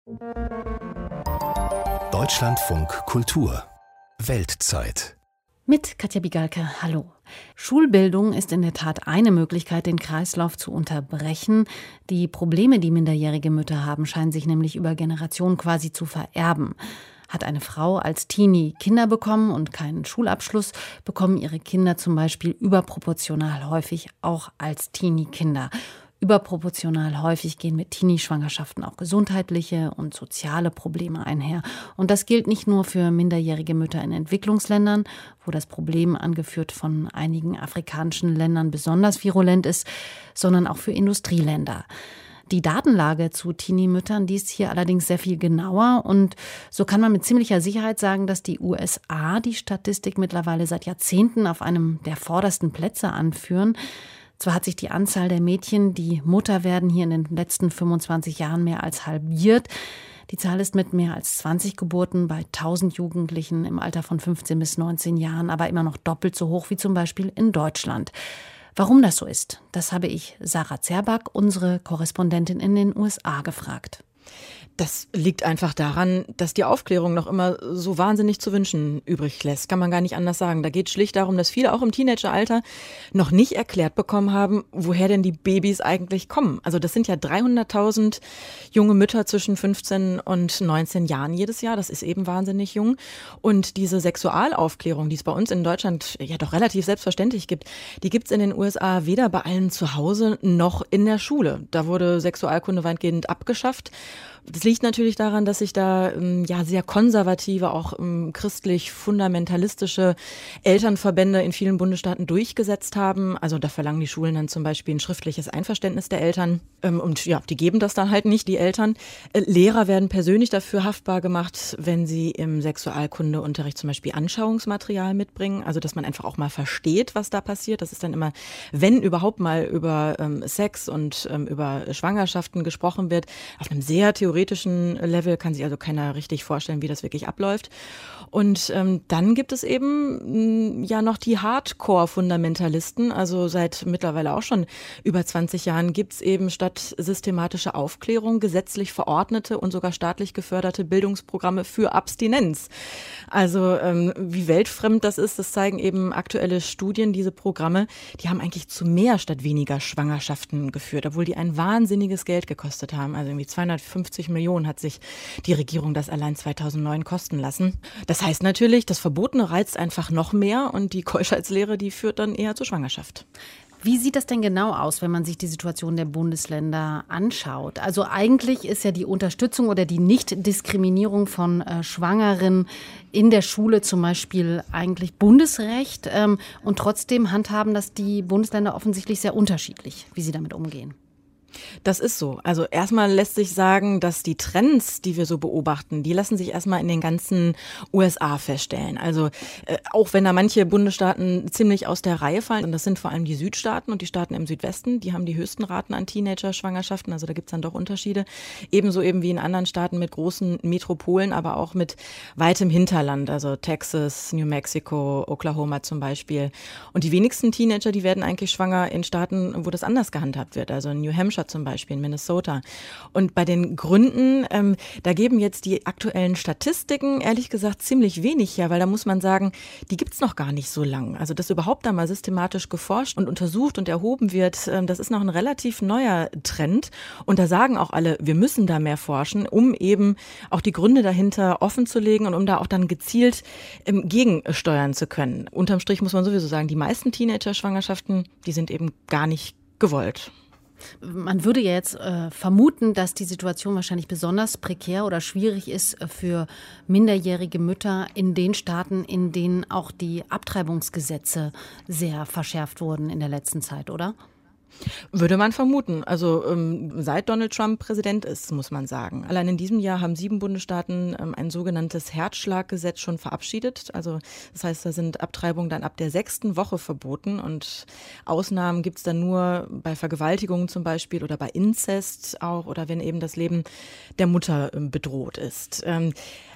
Deutschlandfunk Kultur Weltzeit. Mit Katja Bigalke, hallo. Schulbildung ist in der Tat eine Möglichkeit, den Kreislauf zu unterbrechen. Die Probleme, die minderjährige Mütter haben, scheinen sich nämlich über Generationen quasi zu vererben. Hat eine Frau als Teenie Kinder bekommen und keinen Schulabschluss, bekommen ihre Kinder zum Beispiel überproportional häufig auch als Teenie Kinder. Überproportional häufig gehen mit Teenie-Schwangerschaften auch gesundheitliche und soziale Probleme einher. Und das gilt nicht nur für minderjährige Mütter in Entwicklungsländern, wo das Problem, angeführt von einigen afrikanischen Ländern, besonders virulent ist, sondern auch für Industrieländer. Die Datenlage zu Teenie-Müttern, die ist hier allerdings sehr viel genauer. Und so kann man mit ziemlicher Sicherheit sagen, dass die USA die Statistik mittlerweile seit Jahrzehnten auf einem der vordersten Plätze anführen. Zwar hat sich die Anzahl der Mädchen, die Mutter werden, hier in den letzten 25 Jahren mehr als halbiert. Die Zahl ist mit mehr als 20 Geburten bei 1000 Jugendlichen im Alter von 15 bis 19 Jahren aber immer noch doppelt so hoch wie zum Beispiel in Deutschland. Warum das so ist, das habe ich Sarah Zerback, unsere Korrespondentin in den USA, gefragt. Das liegt einfach daran, dass die Aufklärung noch immer so wahnsinnig zu wünschen übrig lässt. Kann man gar nicht anders sagen. Da geht es schlicht darum, dass viele auch im Teenageralter noch nicht erklärt bekommen haben, woher denn die Babys eigentlich kommen. Also das sind ja 300.000 junge Mütter zwischen 15 und 19 Jahren jedes Jahr. Das ist eben wahnsinnig jung. Und diese Sexualaufklärung, die es bei uns in Deutschland ja doch relativ selbstverständlich gibt, die gibt es in den USA weder bei allen zu Hause noch in der Schule. Da wurde Sexualkunde weitgehend abgeschafft. Das liegt natürlich daran, dass sich da sehr konservative, auch christlich-fundamentalistische Elternverbände in vielen Bundesstaaten durchgesetzt haben. Also da verlangen die Schulen dann zum Beispiel ein schriftliches Einverständnis der Eltern. Und ja, die geben das dann halt nicht, die Eltern. Lehrer werden persönlich dafür haftbar gemacht, wenn sie im Sexualkundeunterricht zum Beispiel Anschauungsmaterial mitbringen. Also dass man einfach auch mal versteht, was da passiert. Das ist dann immer, wenn überhaupt mal über Sex und über Schwangerschaften gesprochen wird, auf einem sehr theoretischen Level, kann sich also keiner richtig vorstellen, wie das wirklich abläuft. Und dann gibt es eben noch die Hardcore-Fundamentalisten. Also seit mittlerweile auch schon über 20 Jahren gibt es eben statt systematischer Aufklärung gesetzlich verordnete und sogar staatlich geförderte Bildungsprogramme für Abstinenz. Also wie weltfremd das ist, das zeigen eben aktuelle Studien. Diese Programme, die haben eigentlich zu mehr statt weniger Schwangerschaften geführt, obwohl die ein wahnsinniges Geld gekostet haben. Also irgendwie 250 Millionen hat sich die Regierung das allein 2009 kosten lassen. Das heißt natürlich, das Verbotene reizt einfach noch mehr und die Keuschheitslehre, die führt dann eher zur Schwangerschaft. Wie sieht das denn genau aus, wenn man sich die Situation der Bundesländer anschaut? Also eigentlich ist ja die Unterstützung oder die Nichtdiskriminierung von Schwangeren in der Schule zum Beispiel eigentlich Bundesrecht. Und trotzdem handhaben das die Bundesländer offensichtlich sehr unterschiedlich, wie sie damit umgehen. Das ist so. Also erstmal lässt sich sagen, dass die Trends, die wir so beobachten, die lassen sich erstmal in den ganzen USA feststellen. Also auch wenn da manche Bundesstaaten ziemlich aus der Reihe fallen, und das sind vor allem die Südstaaten und die Staaten im Südwesten, die haben die höchsten Raten an Teenager-Schwangerschaften, also da gibt's dann doch Unterschiede. Ebenso eben wie in anderen Staaten mit großen Metropolen, aber auch mit weitem Hinterland, also Texas, New Mexico, Oklahoma zum Beispiel. Und die wenigsten Teenager, die werden eigentlich schwanger in Staaten, wo das anders gehandhabt wird, also in New Hampshire zum Beispiel, in Minnesota. Und bei den Gründen, da geben jetzt die aktuellen Statistiken ehrlich gesagt ziemlich wenig her, weil da muss man sagen, die gibt's noch gar nicht so lang. Also dass überhaupt da mal systematisch geforscht und untersucht und erhoben wird, das ist noch ein relativ neuer Trend. Und da sagen auch alle, wir müssen da mehr forschen, um eben auch die Gründe dahinter offen zu legen und um da auch dann gezielt gegensteuern zu können. Unterm Strich muss man sowieso sagen, die meisten Teenager-Schwangerschaften, die sind eben gar nicht gewollt. Man würde ja jetzt vermuten, dass die Situation wahrscheinlich besonders prekär oder schwierig ist für minderjährige Mütter in den Staaten, in denen auch die Abtreibungsgesetze sehr verschärft wurden in der letzten Zeit, oder? Würde man vermuten. Also seit Donald Trump Präsident ist, muss man sagen. Allein in diesem Jahr haben 7 Bundesstaaten ein sogenanntes Herzschlaggesetz schon verabschiedet. Also das heißt, da sind Abtreibungen dann ab der 6. Woche verboten und Ausnahmen gibt es dann nur bei Vergewaltigungen zum Beispiel oder bei Inzest auch oder wenn eben das Leben der Mutter bedroht ist.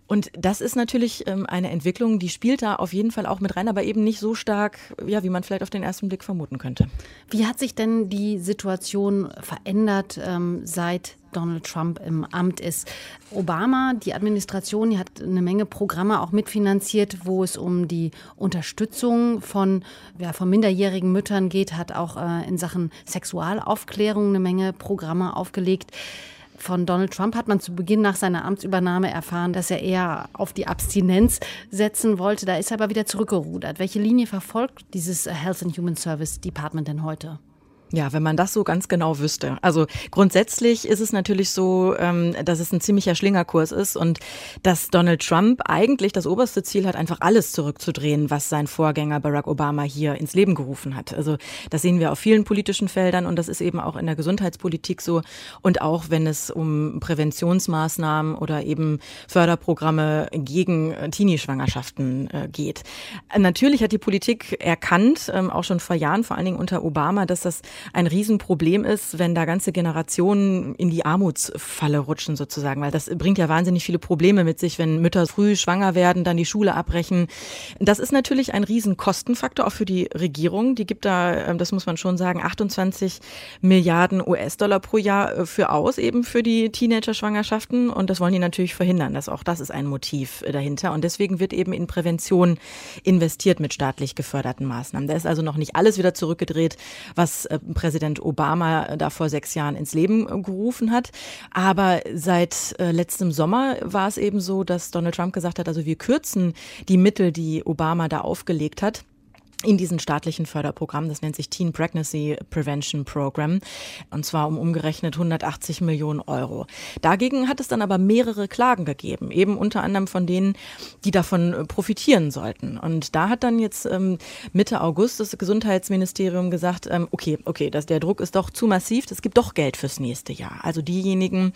Und das ist natürlich eine Entwicklung, die spielt da auf jeden Fall auch mit rein, aber eben nicht so stark, ja, wie man vielleicht auf den ersten Blick vermuten könnte. Wie hat sich denn die Situation verändert, seit Donald Trump im Amt ist? Obama, die Administration, die hat eine Menge Programme auch mitfinanziert, wo es um die Unterstützung von minderjährigen Müttern geht, hat auch in Sachen Sexualaufklärung eine Menge Programme aufgelegt. Von Donald Trump hat man zu Beginn nach seiner Amtsübernahme erfahren, dass er eher auf die Abstinenz setzen wollte. Da ist er aber wieder zurückgerudert. Welche Linie verfolgt dieses Health and Human Service Department denn heute? Ja, wenn man das so ganz genau wüsste. Also grundsätzlich ist es natürlich so, dass es ein ziemlicher Schlingerkurs ist und dass Donald Trump eigentlich das oberste Ziel hat, einfach alles zurückzudrehen, was sein Vorgänger Barack Obama hier ins Leben gerufen hat. Also das sehen wir auf vielen politischen Feldern und das ist eben auch in der Gesundheitspolitik so und auch wenn es um Präventionsmaßnahmen oder eben Förderprogramme gegen Teenie-Schwangerschaften geht. Natürlich hat die Politik erkannt, auch schon vor Jahren, vor allen Dingen unter Obama, dass das ein Riesenproblem ist, wenn da ganze Generationen in die Armutsfalle rutschen sozusagen, weil das bringt ja wahnsinnig viele Probleme mit sich, wenn Mütter früh schwanger werden, dann die Schule abbrechen. Das ist natürlich ein Riesenkostenfaktor auch für die Regierung. Die gibt da, das muss man schon sagen, 28 Milliarden US-Dollar pro Jahr für aus, eben für die Teenager-Schwangerschaften und das wollen die natürlich verhindern. Auch das ist ein Motiv dahinter und deswegen wird eben in Prävention investiert mit staatlich geförderten Maßnahmen. Da ist also noch nicht alles wieder zurückgedreht, was Präsident Obama da vor 6 Jahren ins Leben gerufen hat. Aber seit letztem Sommer war es eben so, dass Donald Trump gesagt hat, also wir kürzen die Mittel, die Obama da aufgelegt hat, in diesen staatlichen Förderprogrammen, das nennt sich Teen Pregnancy Prevention Program, und zwar um umgerechnet 180 Millionen Euro. Dagegen hat es dann aber mehrere Klagen gegeben, eben unter anderem von denen, die davon profitieren sollten. Und da hat dann jetzt Mitte August das Gesundheitsministerium gesagt, okay, der Druck ist doch zu massiv, es gibt doch Geld fürs nächste Jahr. Also diejenigen,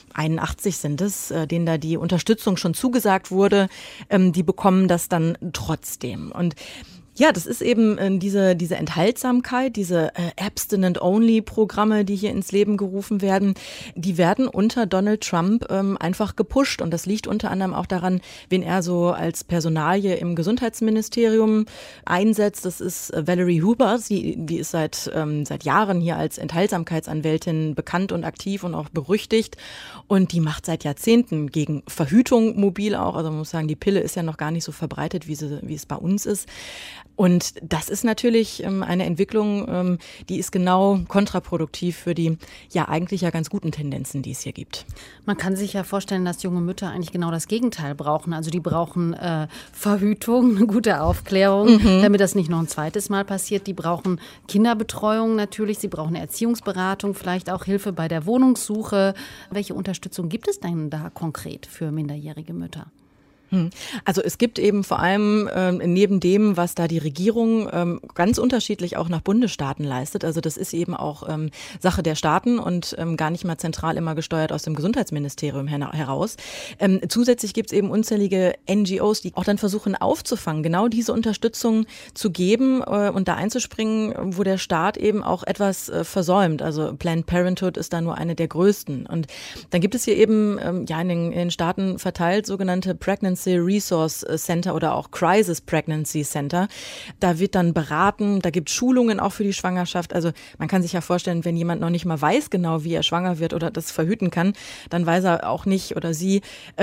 81 sind es, denen da die Unterstützung schon zugesagt wurde, die bekommen das dann trotzdem. Und ja, das ist eben diese Enthaltsamkeit, diese Abstinent-Only-Programme, die hier ins Leben gerufen werden, die werden unter Donald Trump einfach gepusht. Und das liegt unter anderem auch daran, wen er so als Personalie im Gesundheitsministerium einsetzt. Das ist Valerie Huber, die ist seit Jahren hier als Enthaltsamkeitsanwältin bekannt und aktiv und auch berüchtigt. Und die macht seit Jahrzehnten gegen Verhütung mobil auch. Also man muss sagen, die Pille ist ja noch gar nicht so verbreitet, wie es bei uns ist. Und das ist natürlich eine Entwicklung, die ist genau kontraproduktiv für die ja eigentlich ja ganz guten Tendenzen, die es hier gibt. Man kann sich ja vorstellen, dass junge Mütter eigentlich genau das Gegenteil brauchen. Also die brauchen Verhütung, eine gute Aufklärung, damit das nicht noch ein zweites Mal passiert. Die brauchen Kinderbetreuung natürlich, sie brauchen Erziehungsberatung, vielleicht auch Hilfe bei der Wohnungssuche. Welche Unterstützung gibt es denn da konkret für minderjährige Mütter? Also es gibt eben vor allem neben dem, was da die Regierung ganz unterschiedlich auch nach Bundesstaaten leistet, also das ist eben auch Sache der Staaten und gar nicht mal zentral immer gesteuert aus dem Gesundheitsministerium heraus. Zusätzlich gibt es eben unzählige NGOs, die auch dann versuchen aufzufangen, genau diese Unterstützung zu geben und da einzuspringen, wo der Staat eben auch etwas versäumt. Also Planned Parenthood ist da nur eine der größten. Und dann gibt es hier eben in den Staaten verteilt sogenannte Pregnancy Resource Center oder auch Crisis Pregnancy Center. Da wird dann beraten, da gibt es Schulungen auch für die Schwangerschaft. Also man kann sich ja vorstellen, wenn jemand noch nicht mal weiß genau, wie er schwanger wird oder das verhüten kann, dann weiß er auch nicht oder sie,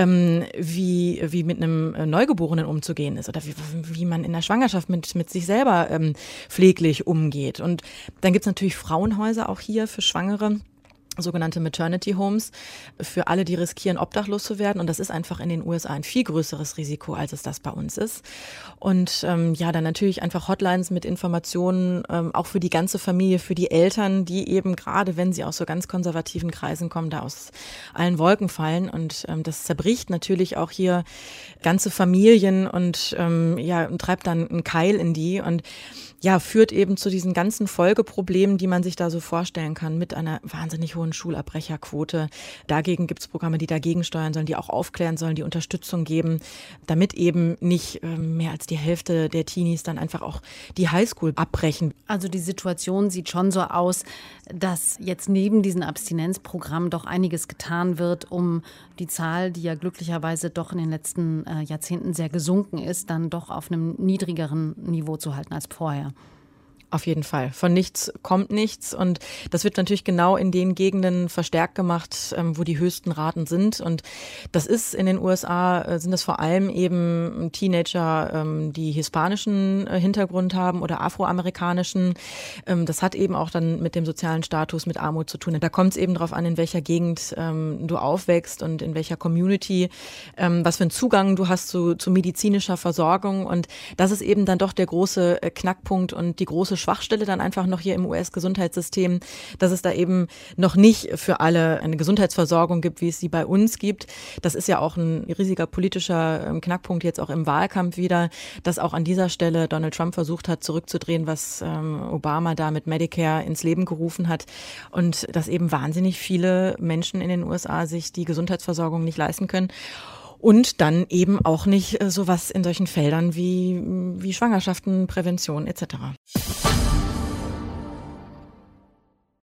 wie mit einem Neugeborenen umzugehen ist oder wie man in der Schwangerschaft mit sich selber pfleglich umgeht. Und dann gibt es natürlich Frauenhäuser auch hier für Schwangere, sogenannte Maternity Homes, für alle, die riskieren, obdachlos zu werden. Und das ist einfach in den USA ein viel größeres Risiko, als es das bei uns ist. Und dann natürlich einfach Hotlines mit Informationen, auch für die ganze Familie, für die Eltern, die eben gerade, wenn sie aus so ganz konservativen Kreisen kommen, da aus allen Wolken fallen. Und das zerbricht natürlich auch hier ganze Familien und treibt dann einen Keil in die und führt eben zu diesen ganzen Folgeproblemen, die man sich da so vorstellen kann, mit einer wahnsinnig hohen hohen Schulabbrecherquote. Dagegen gibt es Programme, die dagegen steuern sollen, die auch aufklären sollen, die Unterstützung geben, damit eben nicht mehr als die Hälfte der Teenies dann einfach auch die Highschool abbrechen. Also die Situation sieht schon so aus, dass jetzt neben diesem Abstinenzprogramm doch einiges getan wird, um die Zahl, die ja glücklicherweise doch in den letzten Jahrzehnten sehr gesunken ist, dann doch auf einem niedrigeren Niveau zu halten als vorher. Auf jeden Fall. Von nichts kommt nichts. Und das wird natürlich genau in den Gegenden verstärkt gemacht, wo die höchsten Raten sind. Und das ist in den USA, sind das vor allem eben Teenager, die hispanischen Hintergrund haben oder afroamerikanischen. Das hat eben auch dann mit dem sozialen Status, mit Armut zu tun. Da kommt es eben darauf an, in welcher Gegend du aufwächst und in welcher Community, was für einen Zugang du hast zu medizinischer Versorgung. Und das ist eben dann doch der große Knackpunkt und die große Schwachstelle dann einfach noch hier im US-Gesundheitssystem, dass es da eben noch nicht für alle eine Gesundheitsversorgung gibt, wie es sie bei uns gibt. Das ist ja auch ein riesiger politischer Knackpunkt jetzt auch im Wahlkampf wieder, dass auch an dieser Stelle Donald Trump versucht hat, zurückzudrehen, was Obama da mit Medicare ins Leben gerufen hat und dass eben wahnsinnig viele Menschen in den USA sich die Gesundheitsversorgung nicht leisten können. Und dann eben auch nicht sowas in solchen Feldern wie Schwangerschaften, Prävention etc.